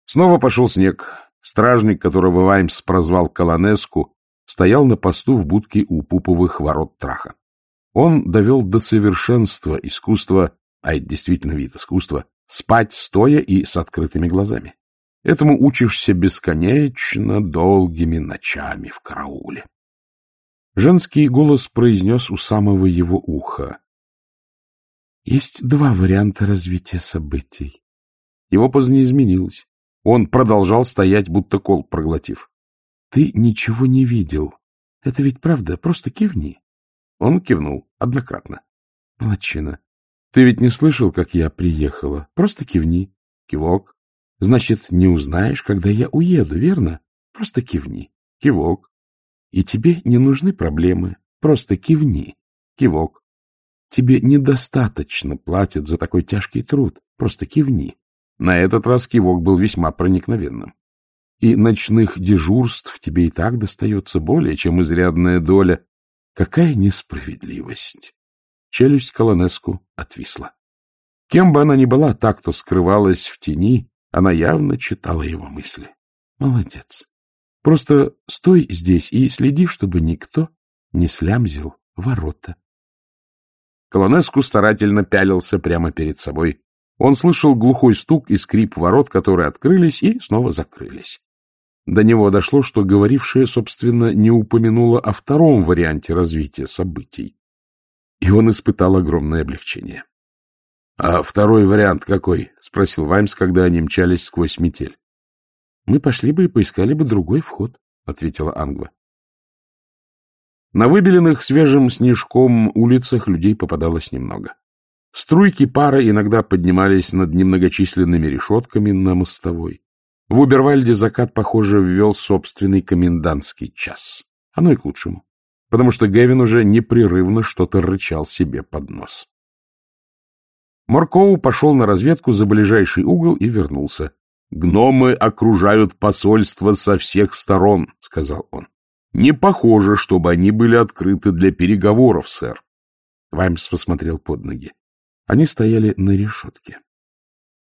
Снова пошел снег. Стражник, которого Ваймс прозвал Колонеску, стоял на посту в будке у пуповых ворот Траха. Он довел до совершенства искусство, а это действительно вид искусства, спать стоя и с открытыми глазами. Этому учишься бесконечно долгими ночами в карауле. Женский голос произнес у самого его уха: «Есть два варианта развития событий». Его поза не изменилась. Он продолжал стоять, будто кол проглотив. «Ты ничего не видел. Это ведь правда, просто кивни». Он кивнул однократно. «Молодчина. Ты ведь не слышал, как я приехала? Просто кивни». Кивок. «Значит, не узнаешь, когда я уеду, верно? Просто кивни». Кивок. «И тебе не нужны проблемы. Просто кивни». Кивок. «Тебе недостаточно платят за такой тяжкий труд. Просто кивни». На этот раз кивок был весьма проникновенным. «И ночных дежурств тебе и так достается более, чем изрядная доля. Какая несправедливость!» Челюсть Колонеску отвисла. Кем бы она ни была, та, кто скрывалась в тени, она явно читала его мысли. «Молодец. Просто стой здесь и следи, чтобы никто не слямзил ворота». Колонеску старательно пялился прямо перед собой. Он слышал глухой стук и скрип ворот, которые открылись и снова закрылись. До него дошло, что говорившая, собственно, не упомянула о втором варианте развития событий. И он испытал огромное облегчение. — А второй вариант какой? — спросил Ваймс, когда они мчались сквозь метель. — Мы пошли бы и поискали бы другой вход, — ответила Ангва. На выбеленных свежим снежком улицах людей попадалось немного. Струйки пара иногда поднимались над немногочисленными решетками на мостовой. В Убервальде закат, похоже, ввел собственный комендантский час. Оно и к лучшему, потому что Гевин уже непрерывно что-то рычал себе под нос. Моркоу пошел на разведку за ближайший угол и вернулся. — Гномы окружают посольство со всех сторон, — сказал он. — Не похоже, чтобы они были открыты для переговоров, сэр. Ваймс посмотрел под ноги. Они стояли на решетке.